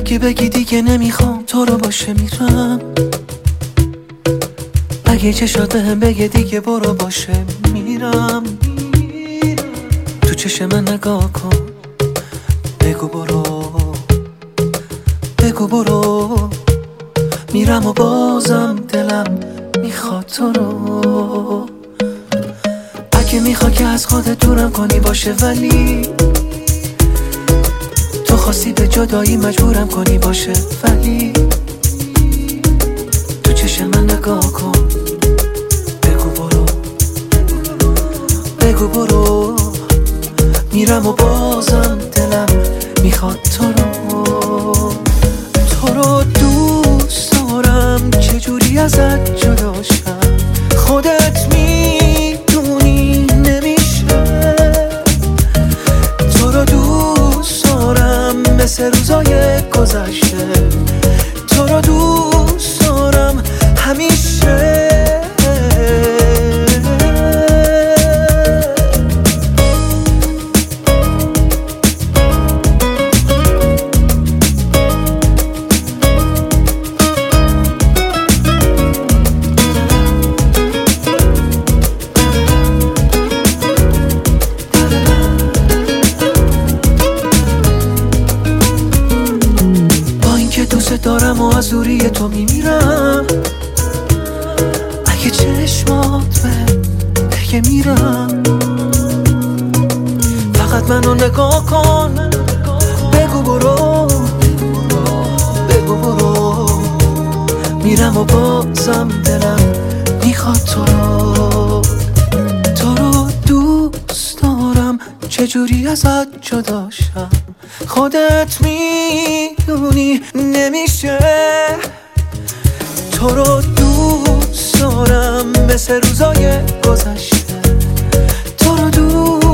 اگه بگی دیگه نمیخوام تو رو باشه میرم، اگه چشات بهم بگه دیگه برو باشه میرم، تو چشم من نگاه کن، بگو برو، بگو برو، میرم و بازم دلم میخواد تو رو. اگه میخوای که از خودت دورم کنی باشه، ولی تو خواستی به جدایی مجبورم کنی باشه، ولی تو چشم من نگاه کن، بگو برو، بگو برو، میرم و بازم دلم میخواد تو رو. تو رو دوست دارم، چجوری ازت جدا شم، خودت میدونی نمیشه. تو رو دوست دارم مثل روزای گذشته، تو رو دوست دارم همیشه. دوست دارم و از دوری تو میمیرم، اگه چشمات بگه میرم، فقط منو نگاه کن، بگو برو، بگو برو، میرم و بازم دلم میخواد تو رو. تو رو دوست دارم، چجوری ازت جدا شم، خودت میدونی نمیشه. تو رو دوست دارم مثل روزای گذشته، تو رو دوست